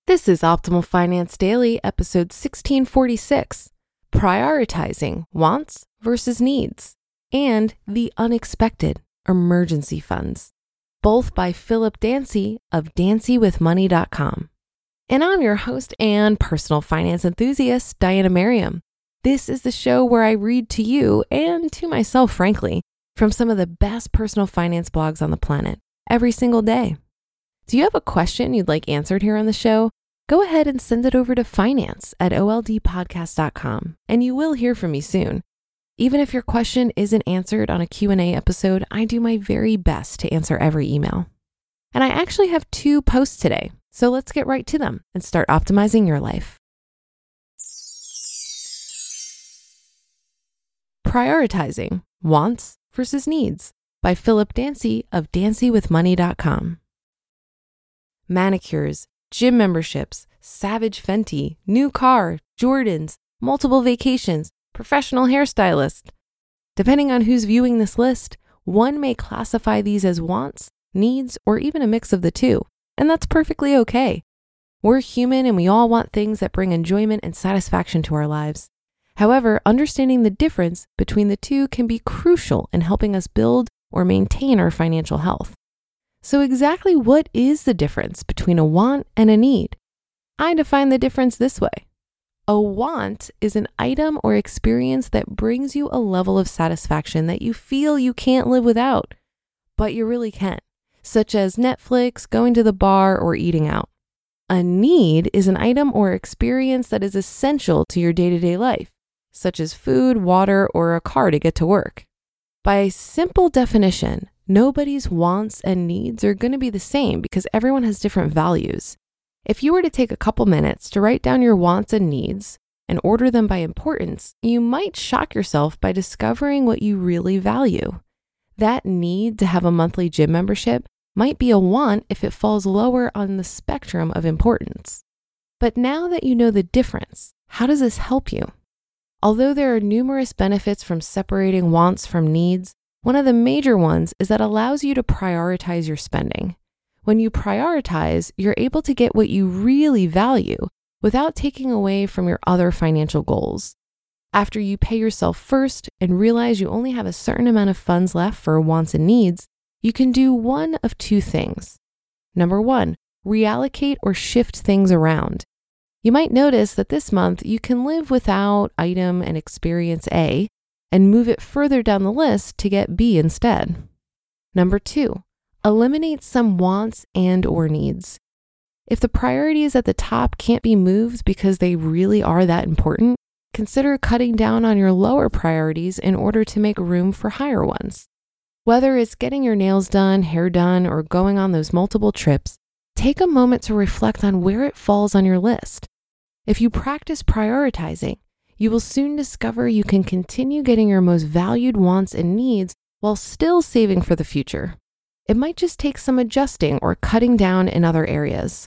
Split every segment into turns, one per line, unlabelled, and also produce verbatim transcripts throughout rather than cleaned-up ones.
This is Optimal Finance Daily, episode sixteen forty-six, Prioritizing Wants versus Needs, and The Unexpected, Emergency Funds, both by Philip Dancy of Dancy With Money dot com. And I'm your host and personal finance enthusiast, Diana Merriam. This is the show where I read to you, and to myself, frankly, from some of the best personal finance blogs on the planet, every single day. Do you have a question you'd like answered here on the show? Go ahead and send it over to finance at O L D podcast dot com, and you will hear from me soon. Even if your question isn't answered on a Q and A episode, I do my very best to answer every email. And I actually have two posts today, so let's get right to them and start optimizing your life. Prioritizing Wants versus Needs by Philip Dancy of Dancy With Money dot com. Manicures, gym memberships, Savage Fenty, new car, Jordans, multiple vacations, professional hairstylist. Depending on who's viewing this list, one may classify these as wants, needs, or even a mix of the two, and that's perfectly okay. We're human and we all want things that bring enjoyment and satisfaction to our lives. However, understanding the difference between the two can be crucial in helping us build or maintain our financial health. So exactly what is the difference between a want and a need? I define the difference this way. A want is an item or experience that brings you a level of satisfaction that you feel you can't live without, but you really can, such as Netflix, going to the bar, or eating out. A need is an item or experience that is essential to your day-to-day life, such as food, water, or a car to get to work. By simple definition, nobody's wants and needs are going to be the same because everyone has different values. If you were to take a couple minutes to write down your wants and needs and order them by importance, you might shock yourself by discovering what you really value. That need to have a monthly gym membership might be a want if it falls lower on the spectrum of importance. But now that you know the difference, how does this help you? Although there are numerous benefits from separating wants from needs, one of the major ones is that it allows you to prioritize your spending. When you prioritize, you're able to get what you really value without taking away from your other financial goals. After you pay yourself first and realize you only have a certain amount of funds left for wants and needs, you can do one of two things. Number one, reallocate or shift things around. You might notice that this month you can live without item and experience A and move it further down the list to get B instead. Number two, eliminate some wants and or needs. If the priorities at the top can't be moved because they really are that important, consider cutting down on your lower priorities in order to make room for higher ones. Whether it's getting your nails done, hair done, or going on those multiple trips, take a moment to reflect on where it falls on your list. If you practice prioritizing, you will soon discover you can continue getting your most valued wants and needs while still saving for the future. It might just take some adjusting or cutting down in other areas.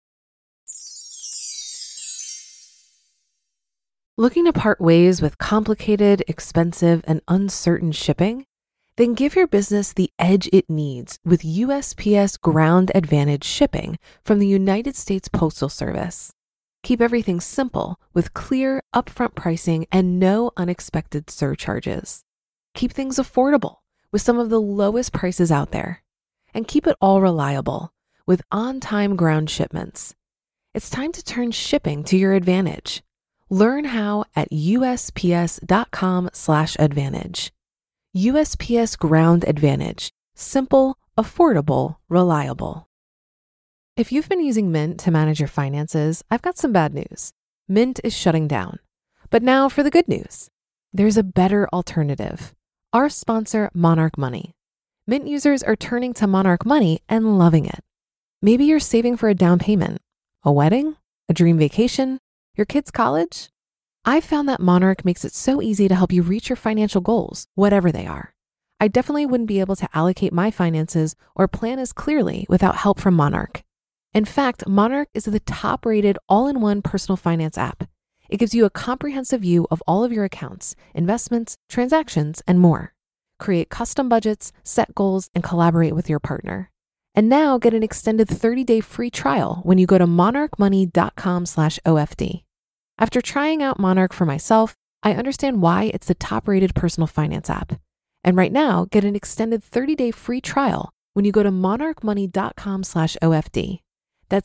Looking to part ways with complicated, expensive, and uncertain shipping? Then give your business the edge it needs with U S P S Ground Advantage shipping from the United States Postal Service. Keep everything simple with clear, upfront pricing and no unexpected surcharges. Keep things affordable with some of the lowest prices out there. And keep it all reliable with on-time ground shipments. It's time to turn shipping to your advantage. Learn how at U S P S dot com slash advantage. U S P S Ground Advantage. Simple, affordable, reliable. If you've been using Mint to manage your finances, I've got some bad news. Mint is shutting down. But now for the good news. There's a better alternative. Our sponsor, Monarch Money. Mint users are turning to Monarch Money and loving it. Maybe you're saving for a down payment, a wedding, a dream vacation, your kid's college. I've found that Monarch makes it so easy to help you reach your financial goals, whatever they are. I definitely wouldn't be able to allocate my finances or plan as clearly without help from Monarch. In fact, Monarch is the top-rated all-in-one personal finance app. It gives you a comprehensive view of all of your accounts, investments, transactions, and more. Create custom budgets, set goals, and collaborate with your partner. And now get an extended thirty-day free trial when you go to monarchmoney.com slash OFD. After trying out Monarch for myself, I understand why it's the top-rated personal finance app. And right now, get an extended thirty-day free trial when you go to monarchmoney.com slash OFD. That's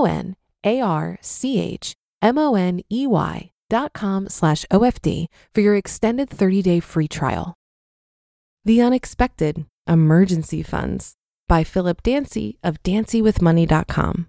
M-O-N-A-R-C-H-M-O-N-E-Y dot com slash OFD for your extended thirty-day free trial. The Unexpected Emergency Funds by Philip Dancy of dancy with money dot com.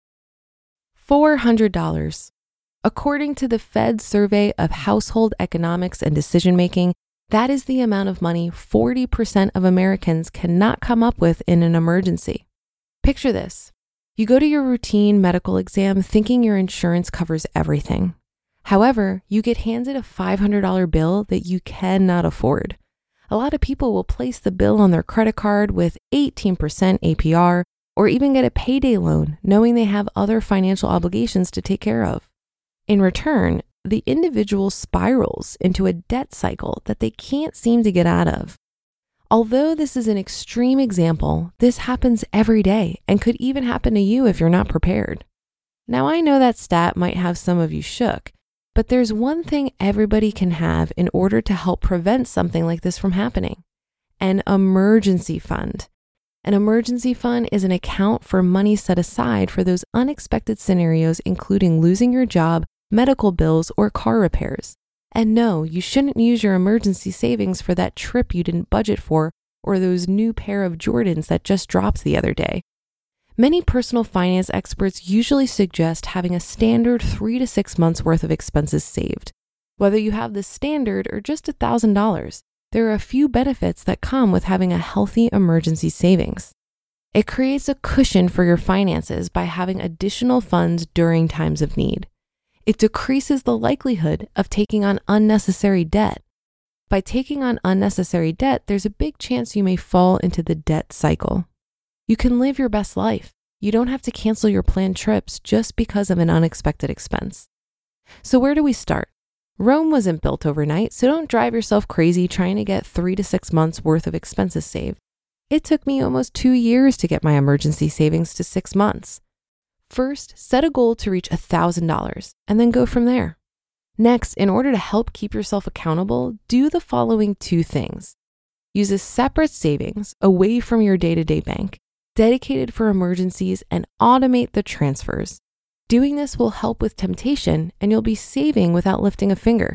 four hundred dollars. According to the Fed's survey of household economics and decision-making, that is the amount of money forty percent of Americans cannot come up with in an emergency. Picture this. You go to your routine medical exam thinking your insurance covers everything. However, you get handed a five hundred dollars bill that you cannot afford. A lot of people will place the bill on their credit card with eighteen percent A P R or even get a payday loan knowing they have other financial obligations to take care of. In return, the individual spirals into a debt cycle that they can't seem to get out of. Although this is an extreme example, this happens every day and could even happen to you if you're not prepared. Now, I know that stat might have some of you shook, but there's one thing everybody can have in order to help prevent something like this from happening: an emergency fund. An emergency fund is an account for money set aside for those unexpected scenarios, including losing your job, medical bills, or car repairs. And no, you shouldn't use your emergency savings for that trip you didn't budget for or those new pair of Jordans that just dropped the other day. Many personal finance experts usually suggest having a standard three to six months worth of expenses saved. Whether you have the standard or just one thousand dollars, there are a few benefits that come with having a healthy emergency savings. It creates a cushion for your finances by having additional funds during times of need. It decreases the likelihood of taking on unnecessary debt. By taking on unnecessary debt, there's a big chance you may fall into the debt cycle. You can live your best life. You don't have to cancel your planned trips just because of an unexpected expense. So where do we start? Rome wasn't built overnight, so don't drive yourself crazy trying to get three to six months worth of expenses saved. It took me almost two years to get my emergency savings to six months. First, set a goal to reach one thousand dollars and then go from there. Next, in order to help keep yourself accountable, do the following two things. Use a separate savings away from your day-to-day bank, dedicated for emergencies, and automate the transfers. Doing this will help with temptation, and you'll be saving without lifting a finger.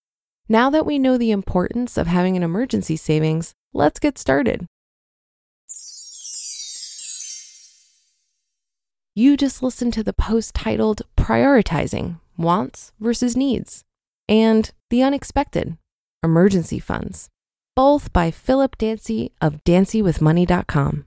Now that we know the importance of having an emergency savings, let's get started. You just listened to the post titled Prioritizing Wants versus Needs and The Unexpected Emergency Funds, both by Philip Dancy of dancy with money dot com.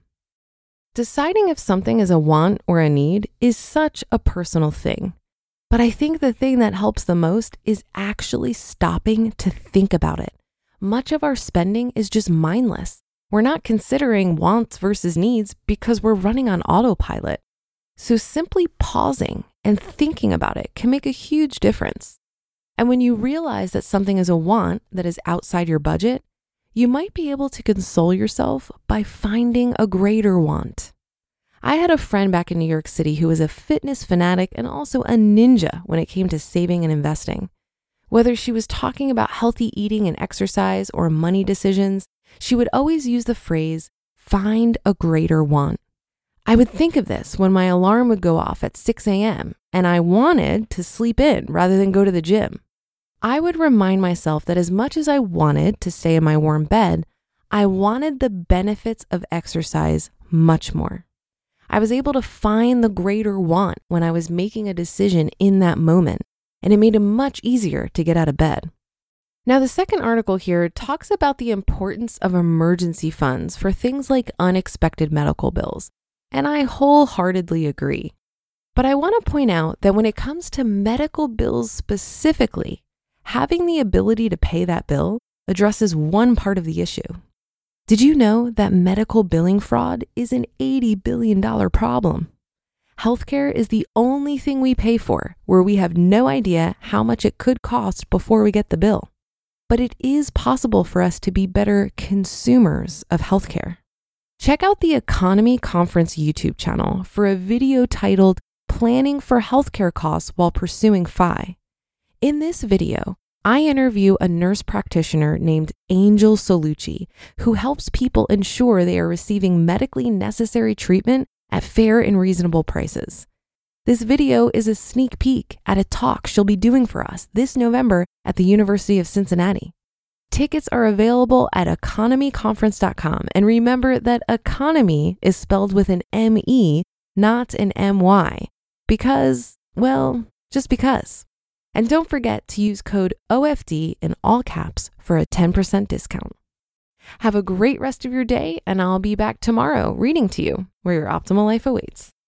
Deciding if something is a want or a need is such a personal thing, but I think the thing that helps the most is actually stopping to think about it. Much of our spending is just mindless. We're not considering wants versus needs because we're running on autopilot. So simply pausing and thinking about it can make a huge difference. And when you realize that something is a want that is outside your budget, you might be able to console yourself by finding a greater want. I had a friend back in New York City who was a fitness fanatic and also a ninja when it came to saving and investing. Whether she was talking about healthy eating and exercise or money decisions, she would always use the phrase, find a greater want. I would think of this when my alarm would go off at six a.m. and I wanted to sleep in rather than go to the gym. I would remind myself that as much as I wanted to stay in my warm bed, I wanted the benefits of exercise much more. I was able to find the greater want when I was making a decision in that moment, and it made it much easier to get out of bed. Now, the second article here talks about the importance of emergency funds for things like unexpected medical bills, and I wholeheartedly agree. But I want to point out that when it comes to medical bills specifically, having the ability to pay that bill addresses one part of the issue. Did you know that medical billing fraud is an eighty billion dollars problem? Healthcare is the only thing we pay for where we have no idea how much it could cost before we get the bill. But it is possible for us to be better consumers of healthcare. Check out the Economy Conference YouTube channel for a video titled Planning for Healthcare Costs While Pursuing F I. In this video, I interview a nurse practitioner named Angel Solucci, who helps people ensure they are receiving medically necessary treatment at fair and reasonable prices. This video is a sneak peek at a talk she'll be doing for us this November at the University of Cincinnati. Tickets are available at economy conference dot com. And remember that economy is spelled with an M E, not an M Y, because, well, just because. And don't forget to use code O F D in all caps for a ten percent discount. Have a great rest of your day, and I'll be back tomorrow reading to you where your optimal life awaits.